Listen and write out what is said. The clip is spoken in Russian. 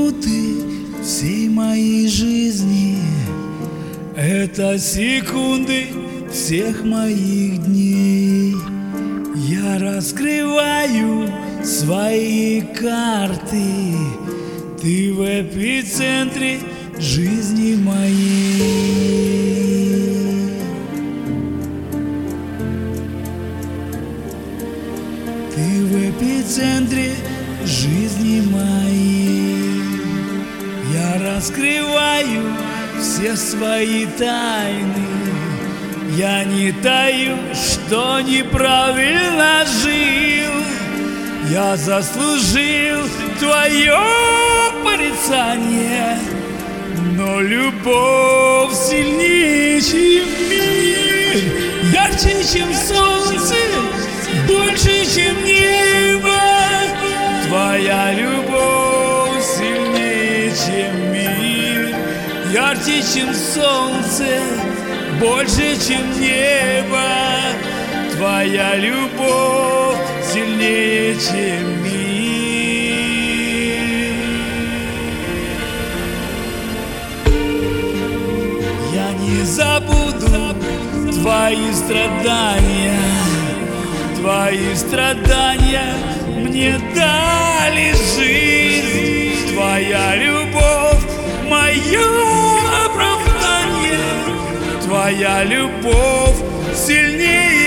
минуты всей моей жизни, это секунды всех моих дней. Я раскрываю свои карты, ты в эпицентре жизни моей. Ты в эпицентре жизни моей. Я раскрываю все свои тайны, я не таю, что неправильно жил. Я заслужил твое порицание, но любовь сильнее, чем мир, ярче, чем солнце, больше, чем небо. Твоя любовь сильнее, чем мир, ярче, чем солнце, больше, чем небо. Твоя любовь сильнее, чем мир. Я не забуду твои страдания. Твои страдания мне дали жизнь. Твоя любовь — мое оправдание. Твоя любовь сильнее,